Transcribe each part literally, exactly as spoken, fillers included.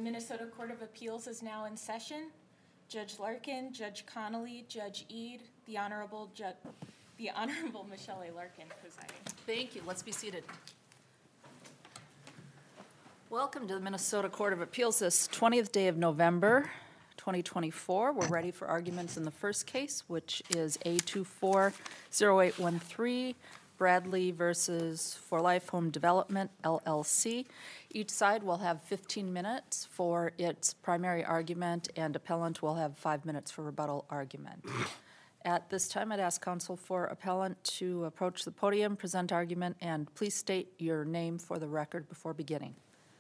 Minnesota Court of Appeals is now in session. Judge Larkin, Judge Connolly, Judge Eade, the Honorable Ju- the Honorable Michelle A. Larkin presiding. Thank you. Let's be seated. Welcome to the Minnesota Court of Appeals this twentieth day of November, twenty twenty-four. We're ready for arguments in the first case, which is A two four zero eight one three, Bradley versus For Life Home Development, L L C. Each side will have fifteen minutes for its primary argument, and appellant will have five minutes for rebuttal argument. At this time, I'd ask counsel for appellant to approach the podium, present argument, and please state your name for the record before beginning.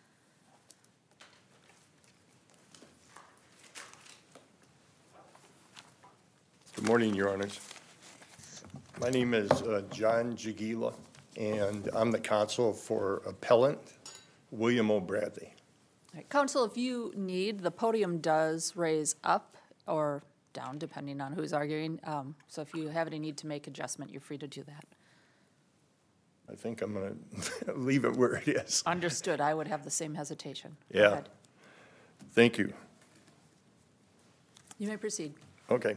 Good morning, Your Honors. My name is uh, John Jagila, and I'm the counsel for appellant William O. Bradley. All right, counsel, if you need, the podium does raise up or down, depending on who's arguing. Um, so if you have any need to make adjustment, you're free to do that. I think I'm going to leave it where it is. Understood. I would have the same hesitation. Go Yeah. ahead. Thank you. You may proceed. Okay.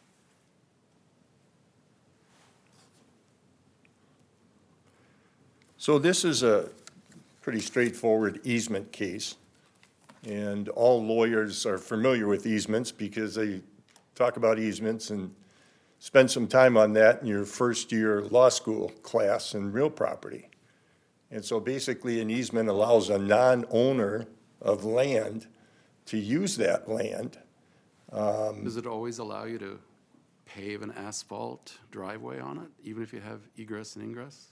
So this is a pretty straightforward easement case, and all lawyers are familiar with easements because they talk about easements and spend some time on that in your first year law school class in real property. And so basically an easement allows a non-owner of land to use that land. Um, Does it always allow you to pave an asphalt driveway on it, even if you have egress and ingress?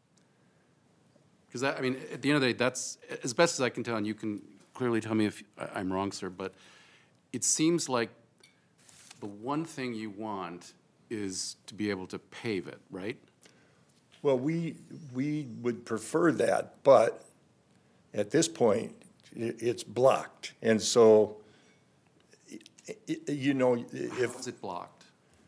Because that, I mean, at the end of the day, that's, as best as I can tell, and you can clearly tell me if I- I'm wrong, sir, but it seems like the one thing you want is to be able to pave it, right? Well, we, we would prefer that, but at this point, i- it's blocked. And so, i- i- you know, How if is it blocked?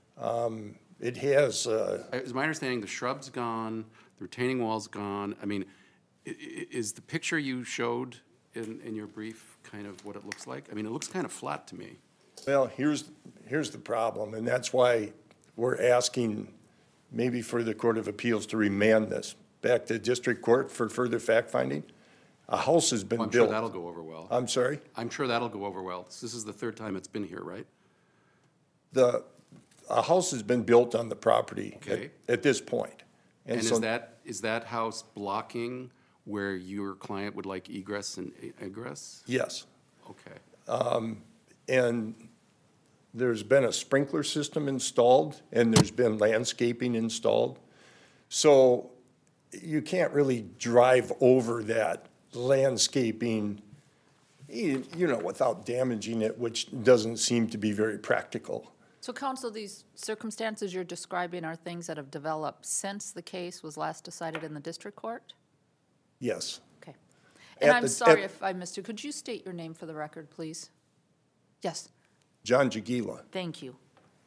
it has, uh, Is my understanding the shrub's gone, the retaining wall's gone? I mean, i- i- is the picture you showed in, in your brief kind of what it looks like? I mean, it looks kind of flat to me. well, here's, here's the problem, and that's why we're asking maybe for the Court of Appeals to remand this back to district court for further fact-finding. A house has been Well, I'm sure built. that'll go over well. I'm sorry? I'm sure that'll go over well. This is the third time it's been here, right? The, a house has been built on the property at, Okay. at this point. And so is that, is that house blocking where your client would like egress and e- egress? Yes. Okay. And there's been a sprinkler system installed, and there's been landscaping installed. So you can't really drive over that landscaping, you you know, without damaging it, which doesn't seem to be very practical. So, counsel, these circumstances you're describing are things that have developed since the case was last decided in the district court? Yes. Okay. And At I'm the- sorry at- if I missed you. Could you state your name for the record, please? Yes, John Jagila. thank you. Do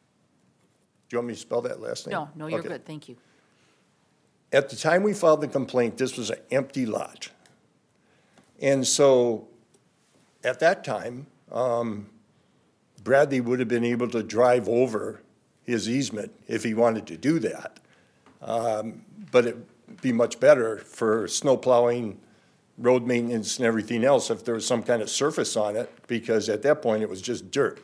you want me to spell that last name? No, no, you're Okay. good, thank you. At the time we filed the complaint, this was an empty lot. And so, at that time, um, Bradley would have been able to drive over his easement if he wanted to do that. Um, But it'd be much better for snow plowing, road maintenance, and everything else if there was some kind of surface on it, because at that point, it was just dirt.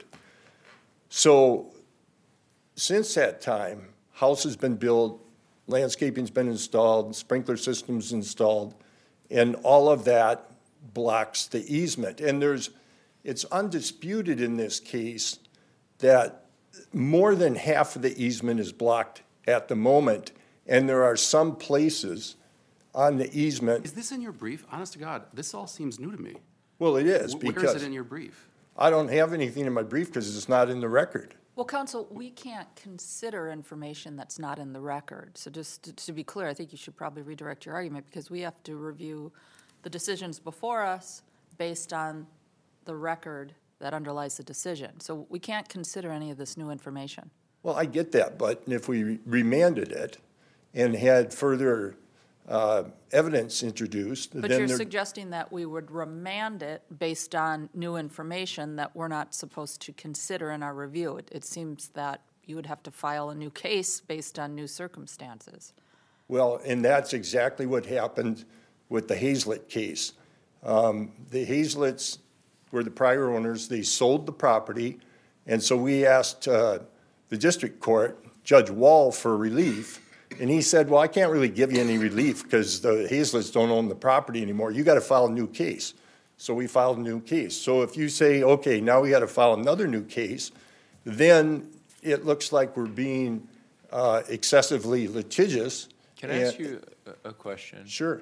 So, since that time, house has been built, landscaping's been installed, sprinkler system's installed, and all of that blocks the easement. And there's, it's undisputed in this case that more than half of the easement is blocked at the moment, and there are some places on the easement, Is this in your brief? Honest to God, this all seems new to me. well, it is, Wh- Where is because it in your brief? I don't have anything in my brief because it's not in the record. Well, counsel, we can't consider information that's not in the record. So just to- to be clear, I think you should probably redirect your argument because we have to review the decisions before us based on the record that underlies the decision. So we can't consider any of this new information. Well, I get that, but if we remanded it and had further uh, evidence introduced, But then you're there- suggesting that we would remand it based on new information that we're not supposed to consider in our review. It, it seems that you would have to file a new case based on new circumstances. Well, and that's exactly what happened with the Hazlett case. Um, The Hazletts were the prior owners, they sold the property, and so we asked uh, the district court, Judge Wall, for relief, and he said, well, I can't really give you any relief because the Hazletts don't own the property anymore. You got to file a new case. So we filed a new case. So if you say, okay, now we got to file another new case, then it looks like we're being uh, excessively litigious. Can I ask and- you a, a question? Sure.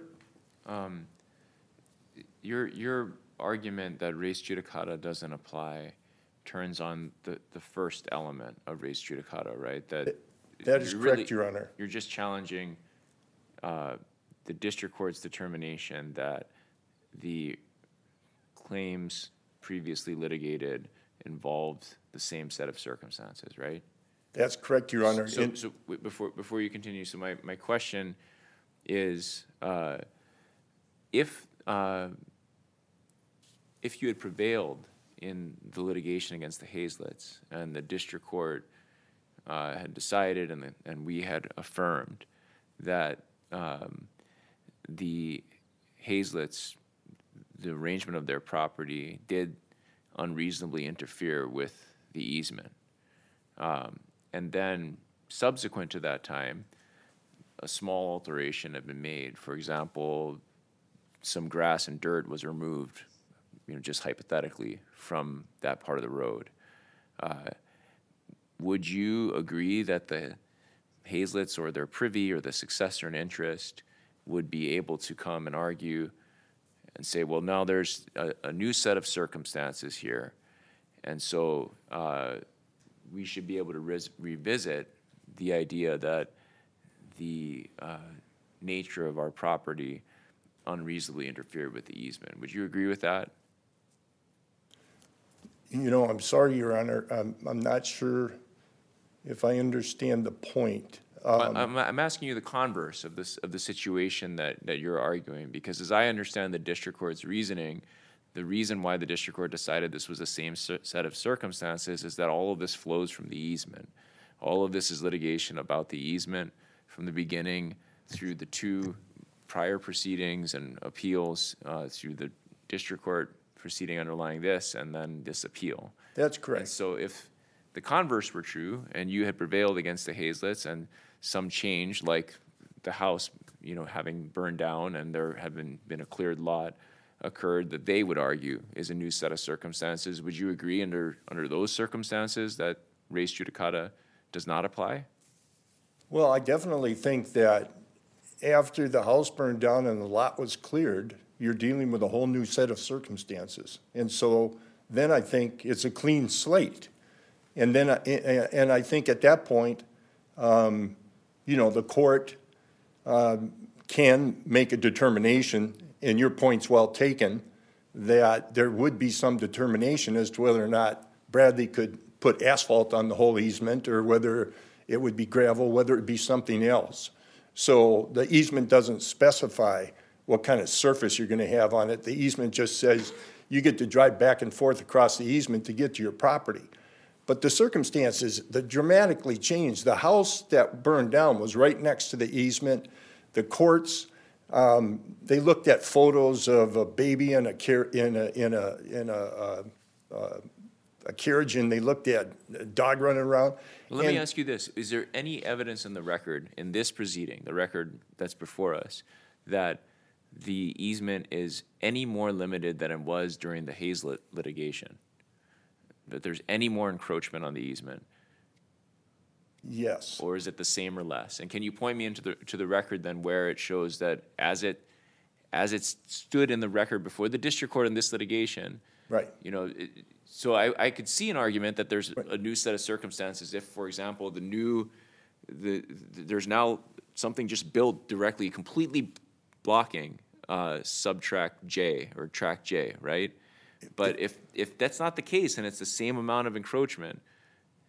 Your, your argument that res judicata doesn't apply turns on the, the first element of res judicata, right? That That is you're correct, really- Your Honor. You're just challenging uh, the district court's determination that the claims previously litigated involved the same set of circumstances, right? That's correct, Your Honor. So, And- so w- before, before you continue, so my, my question is, uh, if, uh, if you had prevailed in the litigation against the Hazletts and the district court uh, had decided and, the, and we had affirmed that um, the Hazletts, the arrangement of their property did unreasonably interfere with the easement, um, and then subsequent to that time, a small alteration had been made. For example, some grass and dirt was removed, you know, just hypothetically, from that part of the road. Uh, would you agree that the Hazletts or their privy or the successor in interest would be able to come and argue and say, well, now there's a, a new set of circumstances here, and so uh, we should be able to res- revisit the idea that the uh, nature of our property unreasonably interfered with the easement. Would you agree with that? You know, I'm sorry, Your Honor, I'm, I'm not sure if I understand the point. Um, I'm, I'm asking you the converse of this of the situation that, that you're arguing, because as I understand the district court's reasoning, the reason why the district court decided this was the same cer- set of circumstances is that all of this flows from the easement. All of this is litigation about the easement from the beginning through the two prior proceedings and appeals uh, through the district court proceeding underlying this and then this appeal. That's And correct. so if the converse were true and you had prevailed against the Hazletts and some change, like the house, you know, having burned down and there had been, been a cleared lot occurred, that they would argue is a new set of circumstances, would you agree under, under those circumstances that res judicata does not apply? Well, I definitely think that after the house burned down and the lot was cleared, you're dealing with a whole new set of circumstances. And so then I think it's a clean slate. And then, I- and I think at that point, um, you know, the court um, can make a determination, and your point's well taken, that there would be some determination as to whether or not Bradley could put asphalt on the whole easement, or whether it would be gravel, whether it be something else. So the easement doesn't specify what kind of surface you're gonna have on it. The easement just says you get to drive back and forth across the easement to get to your property. But the circumstances that dramatically changed. The house that burned down was right next to the easement. The courts, um, they looked at photos of a baby in a car, in a, in a, in a, uh, uh, a carriage, and they looked at a dog running around. Well, let me And- ask you this. Is there any evidence in the record, in this proceeding, the record that's before us, that the easement is any more limited than it was during the Hazlett litigation? That there's any more encroachment on the easement? Yes. Or is it the same or less? And can you point me into the, to the record then where it shows that as it, as it stood in the record before the district court in this litigation, Right. you know, it, so I, I could see an argument that there's a new set of circumstances if, for example, the new, the, the there's now something just built directly, completely blocking uh, subtract J or track J, right? But if, if that's not the case and it's the same amount of encroachment,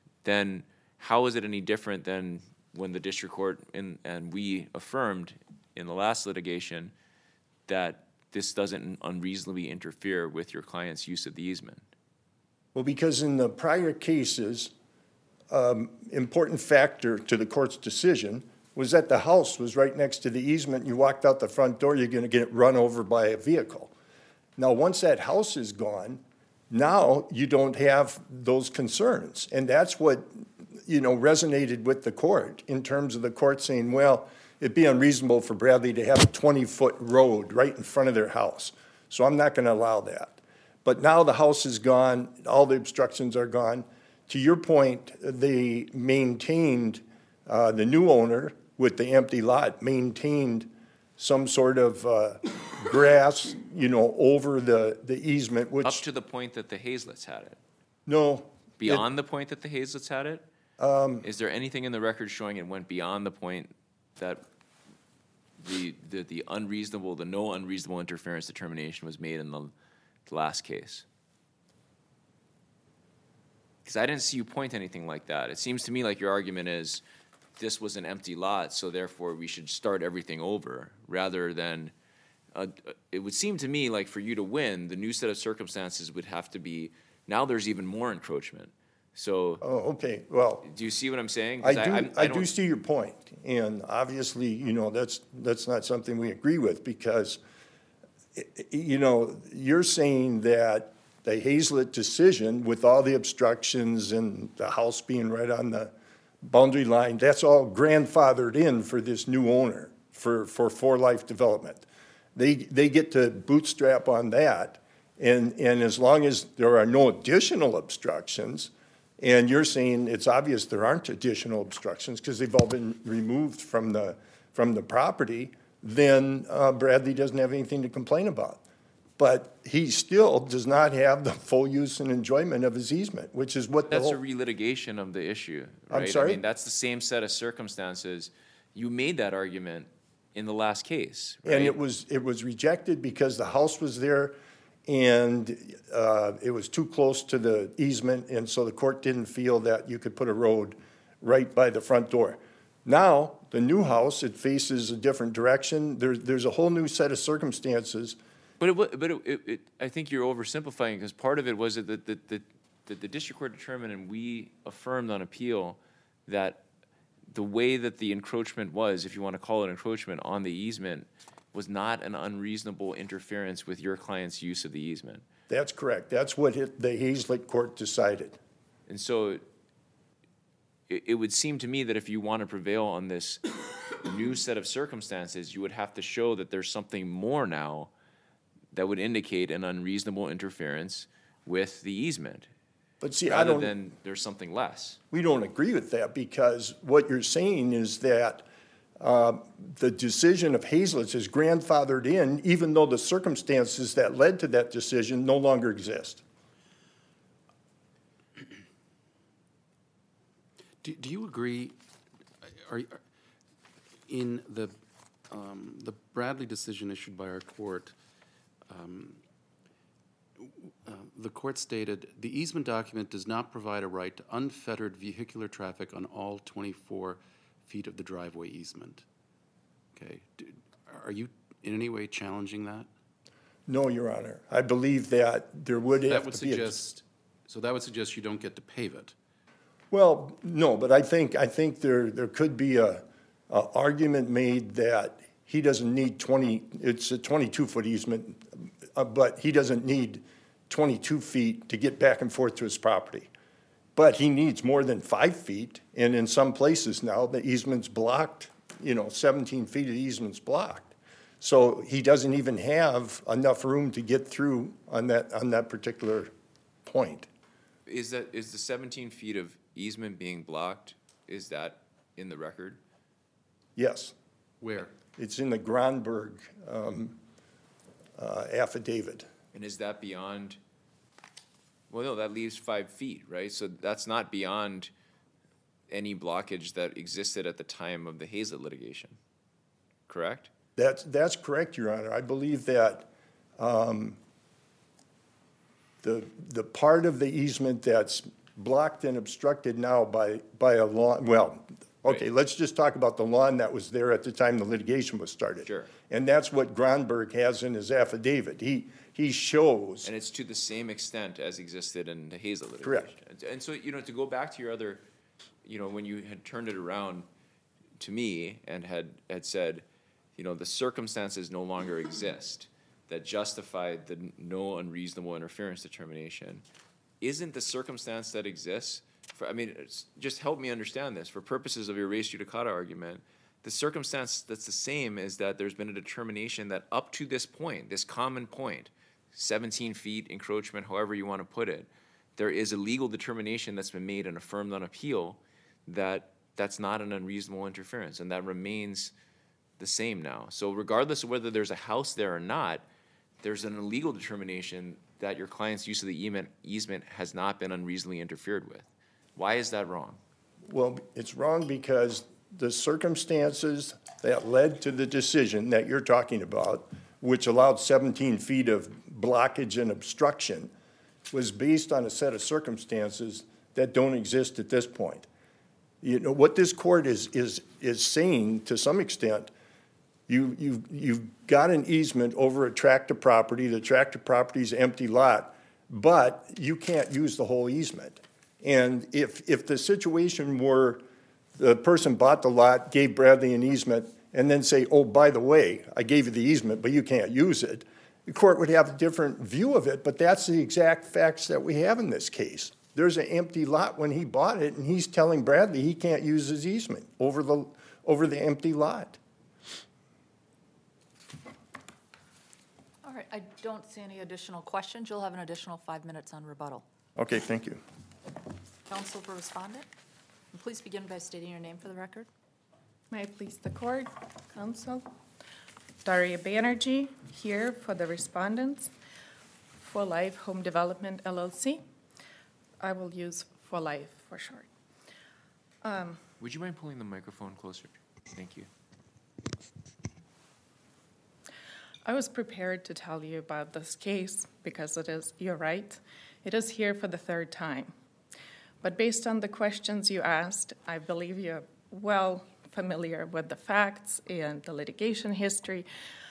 then how is it any different than when the district court in, and we affirmed in the last litigation that this doesn't unreasonably interfere with your client's use of the easement? Well, because in the prior cases, um, important factor to the court's decision was that the house was right next to the easement. You walked out the front door, you're gonna get run over by a vehicle. Now, once that house is gone, now you don't have those concerns. And that's what, you know, resonated with the court in terms of the court saying, well, it'd be unreasonable for Bradley to have a twenty-foot road right in front of their house. So I'm not gonna allow that. But now the house is gone, all the obstructions are gone. To your point, they maintained, uh, the new owner with the empty lot maintained some sort of uh, grass, you know, over the, the easement, which. Up to the point that the Hazlets had it? No. Beyond the point that the Hazlets had it? Um, Is there anything in the record showing it went beyond the point that the, the, the unreasonable, the no unreasonable interference determination was made in the last case? Because I didn't see you point to anything like that. It seems to me like your argument is this was an empty lot, so therefore we should start everything over, rather than, uh, it would seem to me like for you to win, the new set of circumstances would have to be, now there's even more encroachment. So, Oh, okay, well, do you see what I'm saying? I 'Cause do, I'm- I don't- do see your point, and obviously, you know, that's, that's not something we agree with, because, i- i- you know, you're saying that the Hazlet decision, with all the obstructions and the house being right on the boundary line, that's all grandfathered in for this new owner, for, for For Life Development. They, they get to bootstrap on that, and, and as long as there are no additional obstructions, and you're saying it's obvious there aren't additional obstructions because they've all been removed from the, from the property, then uh, Bradley doesn't have anything to complain about. But he still does not have the full use and enjoyment of his easement, which is what the That's a whole, relitigation of the issue, I'm right? sorry? I mean, that's the same set of circumstances. You made that argument in the last case, right? and it was, it was rejected because the house was there and uh, it was too close to the easement, and so the court didn't feel that you could put a road right by the front door. Now, the new house, it faces a different direction. There, there's a whole new set of circumstances. But it, wa- but it, it, it, I think you're oversimplifying, because part of it was that the, the, the, that the district court determined, and we affirmed on appeal, that the way that the encroachment was, if you want to call it encroachment, on the easement, was not an unreasonable interference with your client's use of the easement. That's correct. That's what it- the Hazlet court decided. And so it, it would seem to me that if you want to prevail on this new set of circumstances, you would have to show that there's something more now that would indicate an unreasonable interference with the easement, But see, I rather don't, than there's something less. we don't agree with that, because what you're saying is that uh, the decision of Hazlet's is grandfathered in, even though the circumstances that led to that decision no longer exist. Do, do you agree, are, are- in the, um, the Bradley decision issued by our court, um, uh, the court stated, "The easement document does not provide a right to unfettered vehicular traffic on all twenty-four feet of the driveway easement." Okay, do- are you in any way challenging that? No, Your Honor. I believe that there would That have would to be a. suggest, so that would suggest you don't get to pave it. Well, no, but I think, I think there, there could be a, a argument made that he doesn't need twenty, it's a twenty-two foot easement, uh, but he doesn't need twenty-two feet to get back and forth to his property. But he needs more than five feet, and in some places now, the easement's blocked, you know, seventeen feet of the easement's blocked. So he doesn't even have enough room to get through on that, on that particular point. Is that, is the seventeen feet of easement being blocked, is that in the record? Yes. Where? It's in the Gronberg um, uh, affidavit. And is that beyond, well, no, that leaves five feet, right? So that's not beyond any blockage that existed at the time of the Hazlet litigation, correct? That's, that's correct, Your Honor. I believe that um, the, the part of the easement that's blocked and obstructed now by, by a lawn, well, Okay, let's just talk about the lawn that was there at the time the litigation was started. Sure. And that's what Gronberg has in his affidavit. He, he shows, And it's to the same extent as existed in the Hazlet litigation. Correct. And- And so, you know, to go back to your other, you know, when you had turned it around to me and had, had said, you know, the circumstances no longer exist that justified the no unreasonable interference determination, isn't the circumstance that exists, for, I mean, it's, just help me understand this, for purposes of your res judicata argument, the circumstance that's the same is that there's been a determination that up to this point, this common point, seventeen feet encroachment, however you want to put it, there is a legal determination that's been made and affirmed on appeal that that's not an unreasonable interference, and that remains the same now. So regardless of whether there's a house there or not, there's an illegal determination that your client's use of the easement, easement has not been unreasonably interfered with. Why is that wrong? well, it's wrong because the circumstances that led to the decision that you're talking about, which allowed seventeen feet of blockage and obstruction, was based on a set of circumstances that don't exist at this point. You know, what this court is, is, is saying to some extent, you, you, you've got an easement over a tract of property, the tract of property is an empty lot, but you can't use the whole easement. And if, if the situation were the person bought the lot, gave Bradley an easement, and then say, oh, by the way, I gave you the easement, but you can't use it, the court would have a different view of it, but that's the exact facts that we have in this case. There's an empty lot when he bought it, and he's telling Bradley he can't use his easement over the, over the empty lot. All right, I don't see any additional questions. You'll have an additional five minutes on rebuttal. Okay, thank you. Counsel for respondent, and please begin by stating your name for the record. May I please the court, counsel? Daria Banerjee, here for the respondents, For Life Home Development L L C. I will use For Life for short. Um, Would you mind pulling the microphone closer? Thank you. I was prepared to tell you about this case because it is, you're right, it is here for the third time. But based on the questions you asked, I believe you're well familiar with the facts and the litigation history.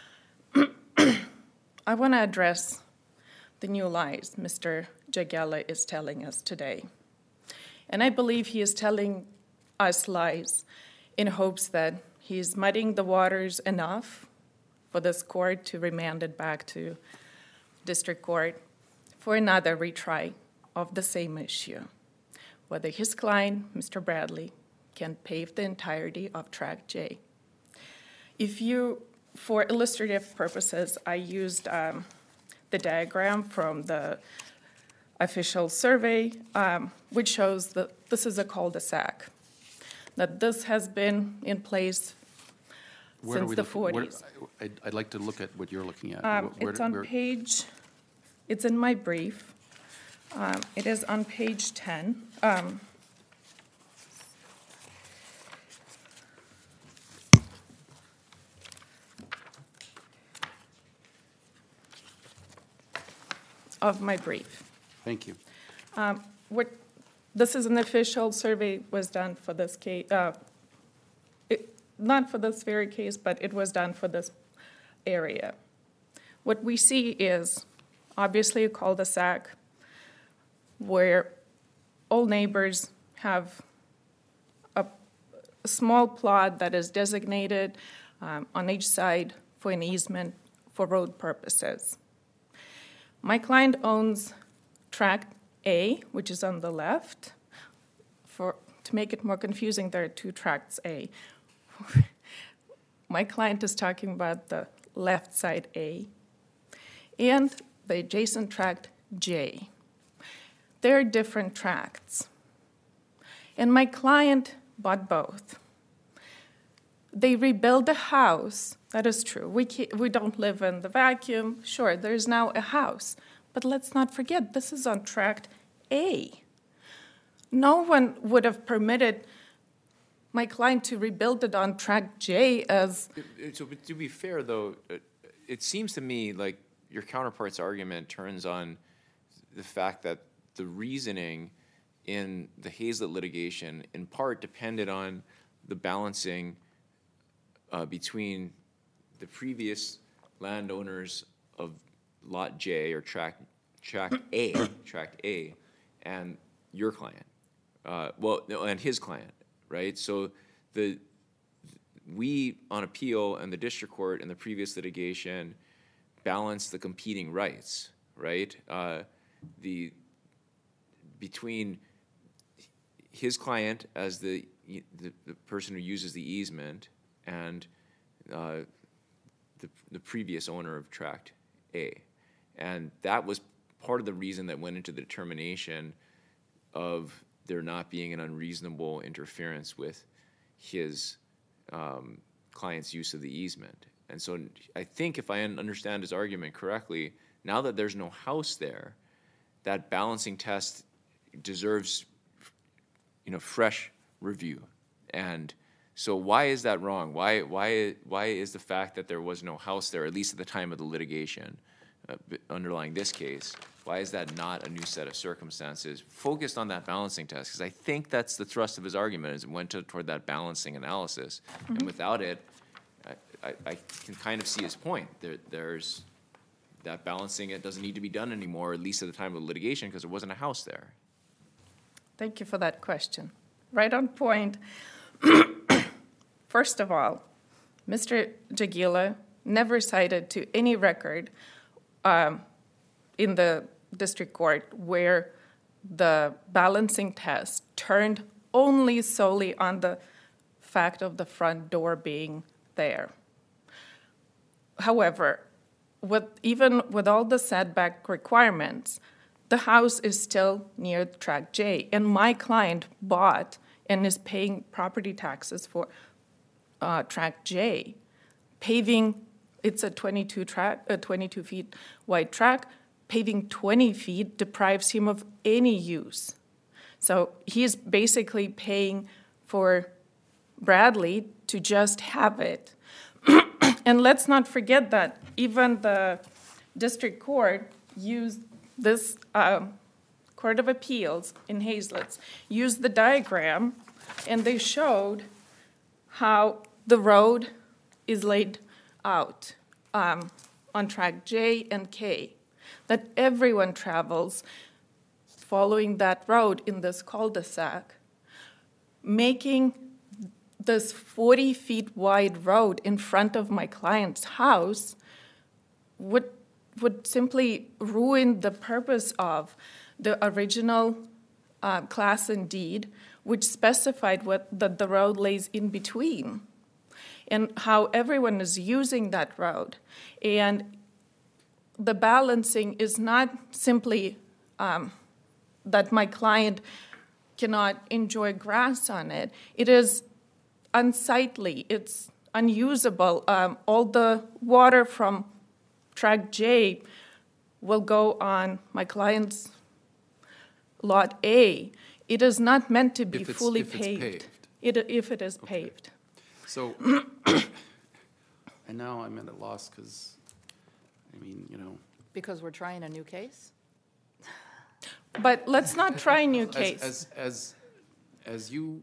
I want to address the new lies Mister Jagela is telling us today. And I believe he is telling us lies in hopes that he's muddying the waters enough for this court to remand it back to district court for another retry of the same issue, whether his client, Mister Bradley, can pave the entirety of Tract J. If you, for illustrative purposes, I used um, the diagram from the official survey, um, which shows that this is a cul-de-sac, that this has been in place Where do since we the look- where- forties. I'd, I'd like to look at what you're looking at. Um, Where- It's on where- page, it's in my brief. Um, It is on page ten. Um, Of my brief. Thank you. What, this is an official survey was done for this case, uh, it, not for this very case, but it was done for this area. What we see is obviously a cul-de-sac where all neighbors have a, a small plot that is designated um, on each side for an easement for road purposes. My client owns Tract A, which is on the left. For, to make it more confusing, there are two Tracts A. My client is talking about the left side A and the adjacent Tract J. They're different tracts. And my client bought both. They rebuild the house. That is true. We, can't, we don't live in the vacuum. Sure, there's now a house. But let's not forget, this is on Tract A. No one would have permitted my client to rebuild it on Tract J as... It- it- So, but to be fair, though, it, it seems to me like your counterpart's argument turns on the fact that the reasoning in the Hazlet litigation in part depended on the balancing uh, between the previous landowners of Lot J or Tract, Tract A, Tract A, and your client, uh, well, no, and his client, right? So the, we on appeal and the district court in the previous litigation balanced the competing rights, right? Uh, the, between his client as the, the, the person who uses the easement and uh, the, the previous owner of Tract A. And that was part of the reason that went into the determination of there not being an unreasonable interference with his um, client's use of the easement. And so I think if I understand his argument correctly, now that there's no house there, that balancing test deserves, you know, fresh review. And so why is that wrong? Why, why, why is the fact that there was no house there, at least at the time of the litigation uh, underlying this case, why is that not a new set of circumstances focused on that balancing test? Because I think that's the thrust of his argument, is it went to, toward that balancing analysis. Mm-hmm. And without it, I, I, I can kind of see his point. There, there's that balancing, it doesn't need to be done anymore, at least at the time of the litigation, because there wasn't a house there. Thank you for that question. Right on point. First of all, Mister Jagiela never cited to any record um, in the district court where the balancing test turned only solely on the fact of the front door being there. However, with, even with all the setback requirements, the house is still near Tract J, and my client bought and is paying property taxes for uh, Tract J. Paving, it's a twenty-two track, a twenty-two feet wide track. Paving twenty feet deprives him of any use. So he's basically paying for Bradley to just have it. And let's not forget that even the district court used this um, Court of Appeals in Hazlets, used the diagram, and they showed how the road is laid out um, on Tract J and K, that everyone travels following that road in this cul-de-sac, making this forty feet wide road in front of my client's house would would simply ruin the purpose of the original uh, class and deed, which specified what the, the road lays in between and how everyone is using that road. And the balancing is not simply um, that my client cannot enjoy grass on it. It is unsightly, it's unusable. Um, all the water from Tract J will go on my client's Lot A. It is not meant to be If it's- fully if it's paved. paved. It, if it is Okay. paved. So, and now I'm at a loss because, I mean, you know. Because we're trying a new case? But let's not try a new as- case. As, as, as you,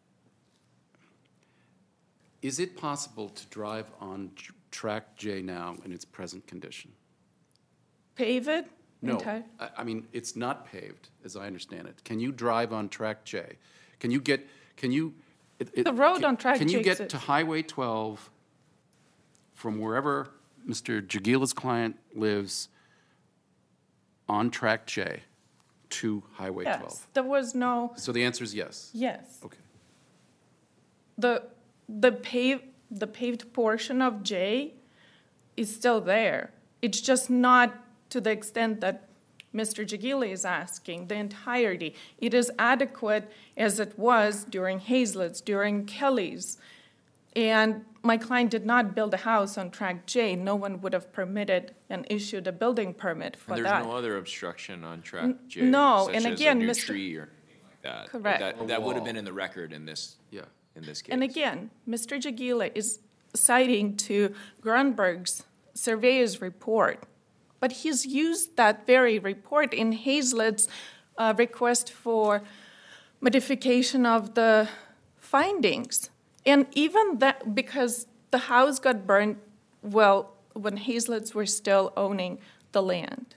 is it possible to drive on Tr- Tract J now in its present condition? Pave it? No, entire- I, I mean, it's not paved, as I understand it. Can you drive on Tract J? Can you get, can you? it- it- The road can- on Tract Can you J get exi- to Highway twelve from wherever Mister Jagiela's client lives on Tract J to Highway Yes, twelve? there was no, So the answer is yes. yes. Okay. The, the paved, the paved portion of J is still there. It's just not to the extent that Mister Jagiela is asking, the entirety. It is adequate as it was during Hazlett's, during Kelly's. And my client did not build a house on Tract J. No one would have permitted and issued a building permit for And that. there's no other obstruction on Tract N- J? no, such and as again, a new Mister tree or anything like that? Correct. That, that would have been in the record in this, Yeah. in this case. And again, Mister Jagiela is citing to Grunberg's surveyor's report, but he's used that very report in Hazlett's uh, request for modification of the findings. And even that, because the house got burned, well, when Hazlets were still owning the land.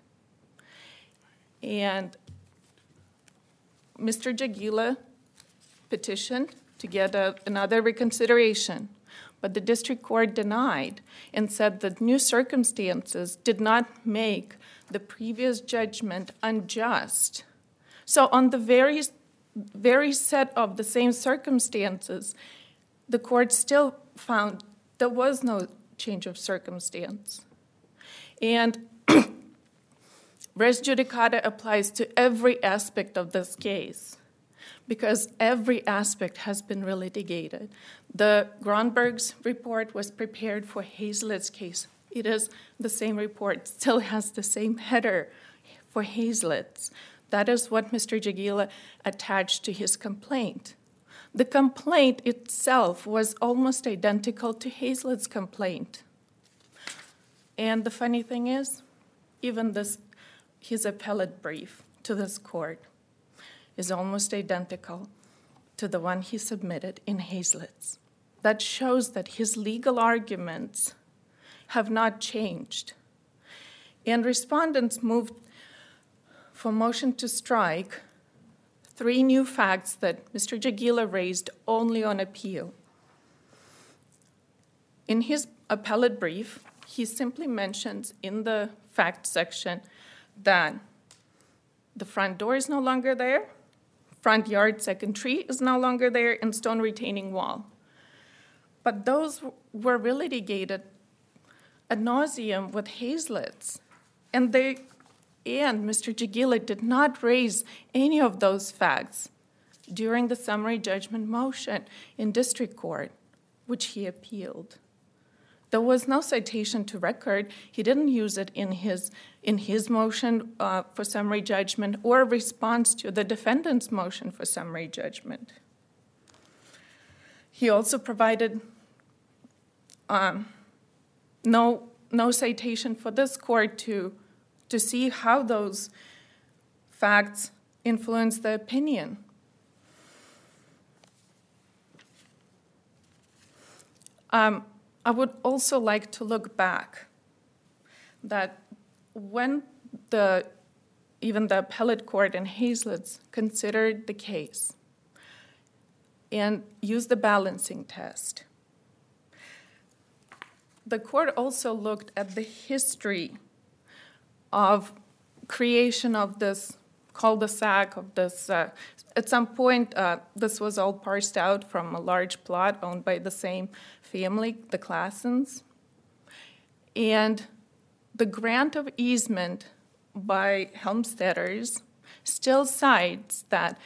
And Mister Jagiela petitioned to get a, another reconsideration, but the district court denied and said that new circumstances did not make the previous judgment unjust. So on the very, very set of the same circumstances, the court still found there was no change of circumstance. And res judicata applies to every aspect of this case because every aspect has been relitigated. The Gronberg's report was prepared for Hazlett's case. It is the same report, still has the same header for Hazlett's. That is what Mister Jagiela attached to his complaint. The complaint itself was almost identical to Hazlett's complaint. And the funny thing is, even this, his appellate brief to this court is almost identical to the one he submitted in Hazlett's. That shows that his legal arguments have not changed. And respondents moved for motion to strike three new facts that Mister Jagiela raised only on appeal. In his appellate brief, he simply mentions in the fact section that the front door is no longer there, front yard second tree is no longer there, and stone retaining wall. But those were litigated ad nauseum with Hazlett's, and they and Mister Jagiela did not raise any of those facts during the summary judgment motion in district court, which he appealed. There was no citation to record. He didn't use it in his, in his motion uh, for summary judgment or response to the defendant's motion for summary judgment. He also provided um, no, no citation for this court to to see how those facts influence the opinion. Um, I would also like to look back that when the, even the appellate court in Hazlett's considered the case and used the balancing test, the court also looked at the history of creation of this cul-de-sac, of this, uh, at some point, uh, this was all parsed out from a large plot owned by the same family, the Classens. And the grant of easement by Helmsteaders still cites that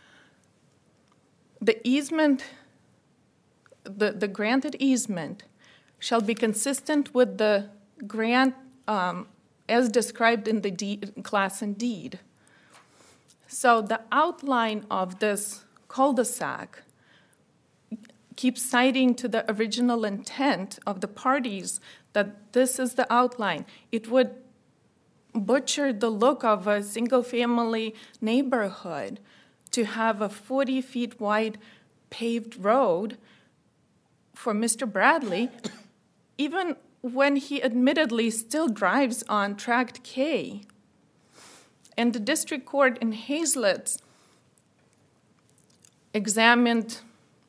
the easement, the, the granted easement shall be consistent with the grant um, as described in the deed, Classen deed. So the outline of this cul-de-sac keeps citing to the original intent of the parties that this is the outline. It would butcher the look of a single-family neighborhood to have a forty feet wide paved road for Mister Bradley, even when he admittedly still drives on Tract K. And the district court in Hazlett's examined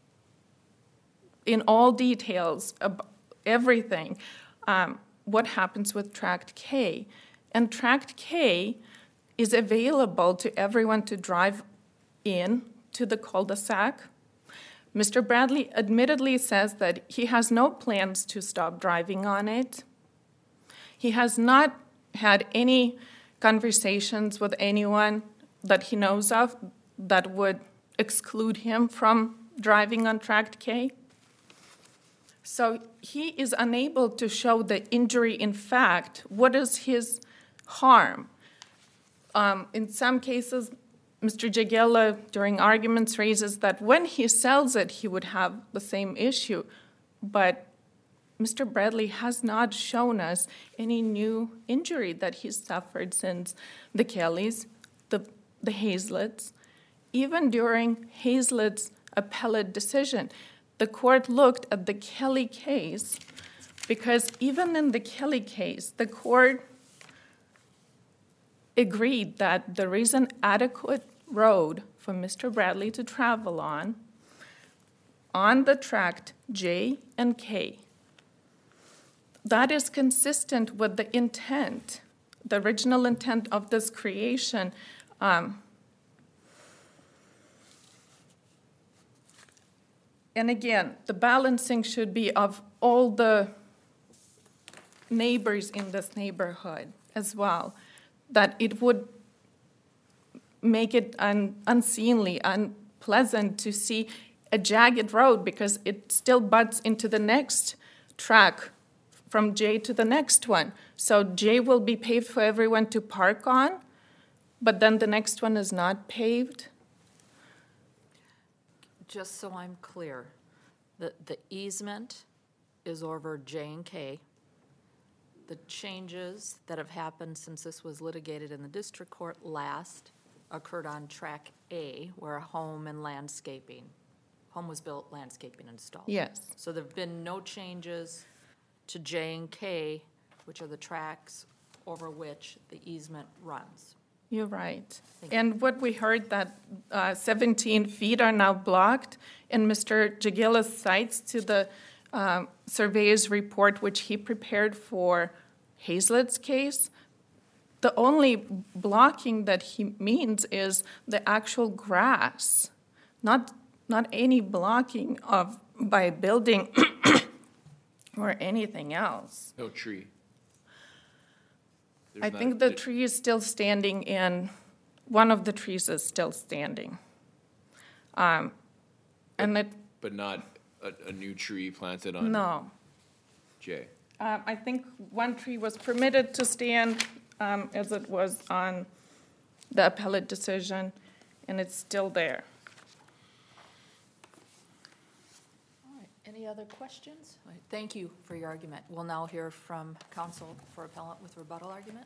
in all details everything, um, what happens with Tract K. And Tract K is available to everyone to drive in to the cul-de-sac. Mister Bradley admittedly says that he has no plans to stop driving on it. He has not had any conversations with anyone that he knows of that would exclude him from driving on Tract K. So he is unable to show the injury in fact. What is his harm? Um, in some cases, Mister Jagiela, during arguments, raises that when he sells it, he would have the same issue. But Mister Bradley has not shown us any new injury that he's suffered since the Kellys, the, the Hazletts. Even during Hazlett's appellate decision, the court looked at the Kelly case, because even in the Kelly case, the court agreed that there is an adequate road for Mister Bradley to travel on, on the tract J and K. That is consistent with the intent, the original intent of this creation. Um, and again, the balancing should be of all the neighbors in this neighborhood as well, that it would make it un- unseemly, unpleasant to see a jagged road because it still butts into the next track from J to the next one. So J will be paved for everyone to park on, but then the next one is not paved. Just so I'm clear, the, the easement is over J and K. The changes that have happened since this was litigated in the district court last occurred on track A, where home and landscaping, home was built, landscaping installed. Yes. So there've been no changes to J and K, which are the tracks over which the easement runs. You're right. Thank you. And what we heard that uh, seventeen feet are now blocked, and Mister Jagiela cites to the um, surveyor's report, which he prepared for Hazlett's case, the only blocking that he means is the actual grass, not, not any blocking of, by building or anything else. No tree. There's I not- think the there- tree is still standing, and one of the trees is still standing. Um, And it, But not a, a new tree planted on no. J. Um, I think one tree was permitted to stand, um, as it was on the appellate decision, and it's still there. All right, any other questions? All right, thank you for your argument. We'll now hear from counsel for appellant with rebuttal argument.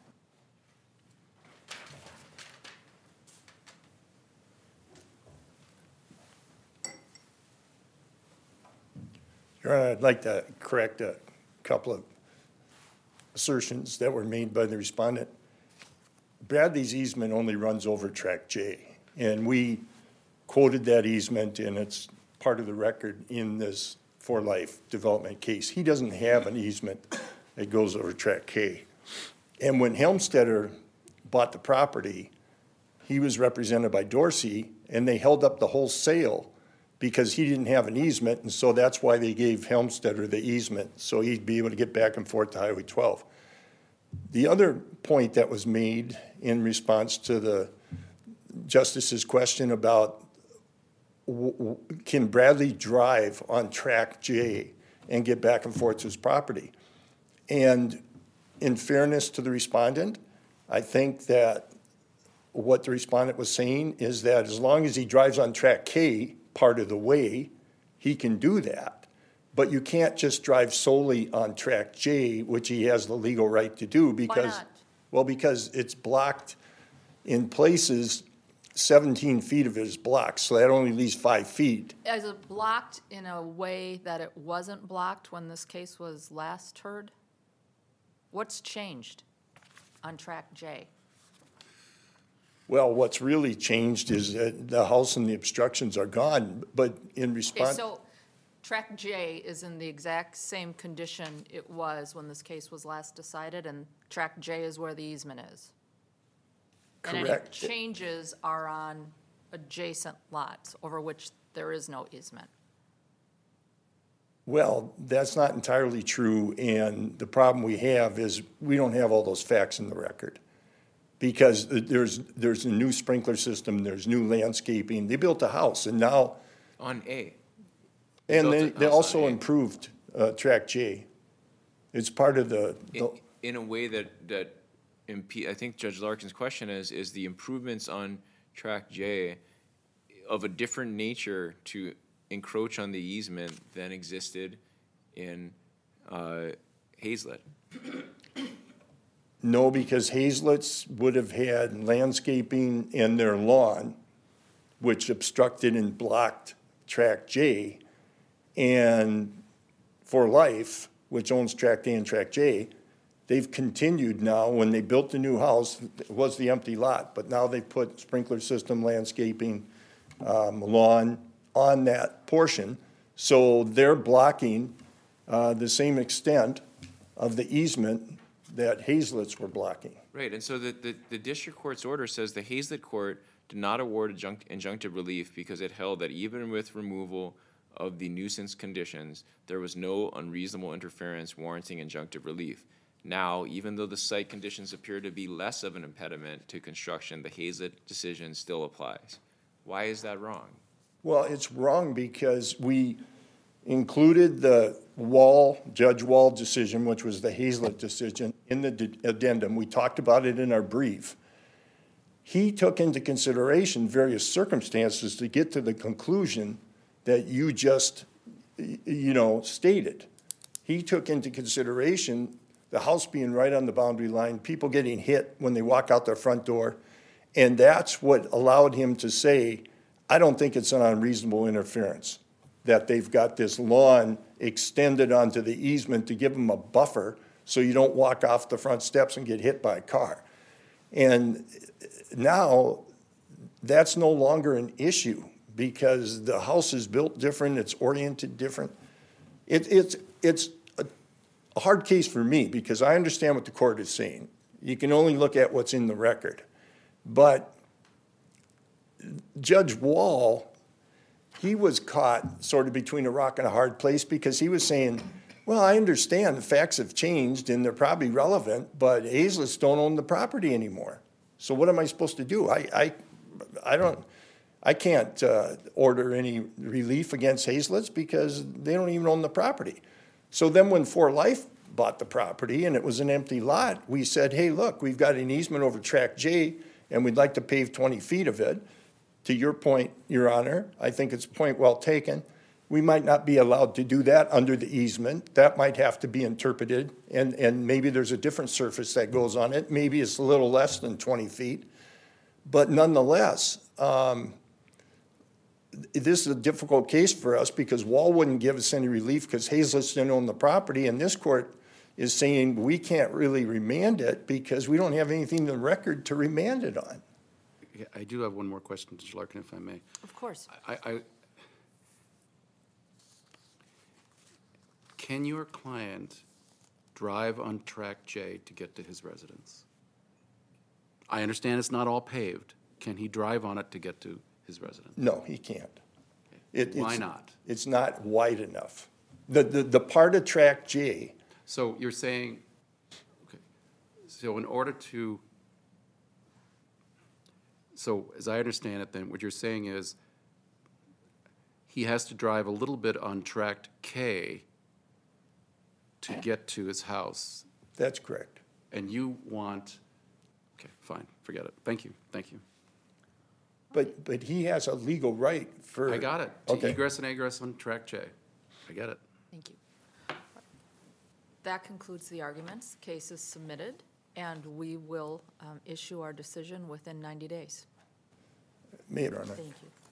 Your Honor, I'd like to correct a couple of assertions that were made by the respondent. Bradley's easement only runs over track J, and we quoted that easement, and it's part of the record in this For Life development case. He doesn't have an easement that goes over track K. And when Helmstetter bought the property, he was represented by Dorsey, and they held up the whole sale because he didn't have an easement, and so that's why they gave Helmstetter the easement, so he'd be able to get back and forth to Highway twelve. The other point that was made in response to the Justice's question about w- w- can Bradley drive on track J and get back and forth to his property? And in fairness to the respondent, I think that what the respondent was saying is that as long as he drives on track K part of the way, he can do that. But you can't just drive solely on track J, which he has the legal right to do because, not? well, because it's blocked in places, seventeen feet of it is blocked, so that only leaves five feet. Is it blocked in a way that it wasn't blocked when this case was last heard? What's changed on track J? Well, what's really changed is that the house and the obstructions are gone, but in Okay, response, so track J is in the exact same condition it was when this case was last decided, and track J is where the easement is? And any Correct. changes are on adjacent lots over which there is no easement? well, that's not entirely true, and the problem we have is we don't have all those facts in the record. Because there's, there's a new sprinkler system, there's new landscaping, they built a house, and now, On A. and built they, a they house on also A. improved, uh, track J. It's part of the, In, the, in a way that, that impe- I think Judge Larkin's question is, is the improvements on track J of a different nature to encroach on the easement than existed in, uh, Hazlet? no, because Hazlett's would have had landscaping in their lawn, which obstructed and blocked track J. And For Life, which owns Tract A and Tract J, they've continued now, when they built the new house, it was the empty lot, but now they've put sprinkler system, landscaping, um, lawn on that portion. So they're blocking uh, the same extent of the easement that Hazlett's were blocking. Right, and so the, the, the district court's order says the Hazlett court did not award adjunct, injunctive relief because it held that even with removal of the nuisance conditions, there was no unreasonable interference warranting injunctive relief. Now, even though the site conditions appear to be less of an impediment to construction, the Hazlett decision still applies. Why is that wrong? Well, it's wrong because we included the Wall, Judge Wall decision, which was the Hazlett decision, in the d- addendum. We talked about it in our brief. He took into consideration various circumstances to get to the conclusion that you just, y- you know, stated. He took into consideration the house being right on the boundary line, people getting hit when they walk out their front door, and that's what allowed him to say, I don't think it's an unreasonable interference, that they've got this lawn extended onto the easement to give them a buffer so you don't walk off the front steps and get hit by a car. And now, that's no longer an issue because the house is built different, it's oriented different. It, it's, it's a, a hard case for me because I understand what the court is saying. You can only look at what's in the record. But Judge Wall, he was caught sort of between a rock and a hard place because he was saying, well, I understand the facts have changed and they're probably relevant, but Hazlett's don't own the property anymore. So what am I supposed to do? I, I, I don't, I can't uh, order any relief against Hazlett's because they don't even own the property. So then when For Life bought the property and it was an empty lot, we said, hey, look, we've got an easement over Tract J and we'd like to pave twenty feet of it. To your point, Your Honor, I think it's a point well taken. We might not be allowed to do that under the easement. That might have to be interpreted, and, and maybe there's a different surface that goes on it. Maybe it's a little less than twenty feet. But nonetheless, um, this is a difficult case for us because Wall wouldn't give us any relief because Hazlett's didn't own the property, and this court is saying we can't really remand it because we don't have anything in the record to remand it on. Yeah, I do have one more question, Judge Larkin, if I may. Of course. I, I, can your client drive on Tract J to get to his residence? I understand it's not all paved. Can he drive on it to get to his residence? No, he can't. It, Why it's- not? It's not wide enough. The, the, the part of Tract J, So you're saying, okay, so in order to, so as I understand it then, what you're saying is he has to drive a little bit on Tract K to get to his house, that's correct. and you want, okay, fine, forget it. Thank you, thank you. But, but he has a legal right for. I got it. To Okay. egress and egress on Tract J. I get it. Thank you. That concludes the arguments. Case is submitted, and we will um, issue our decision within ninety days. May, Your Honor. Thank you.